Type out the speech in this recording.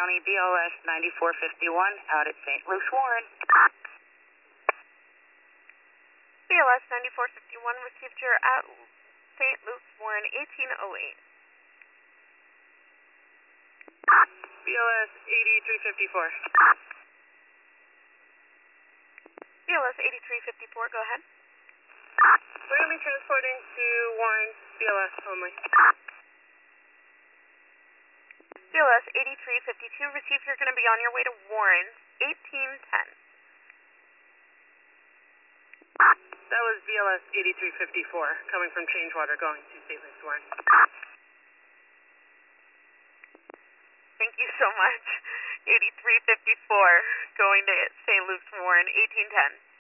County, BLS 9451, out at St. Luke's Warren. BLS 9451, received your at St. Luke's Warren, 1808. BLS 8354. BLS 8354, go ahead. We're going to be transporting to Warren, BLS only. BLS 8352, received you're going to be on your way to Warren, 1810. That was BLS 8354, coming from Changewater, going to St. Luke's Warren. Thank you so much. 8354, going to St. Luke's Warren, 1810.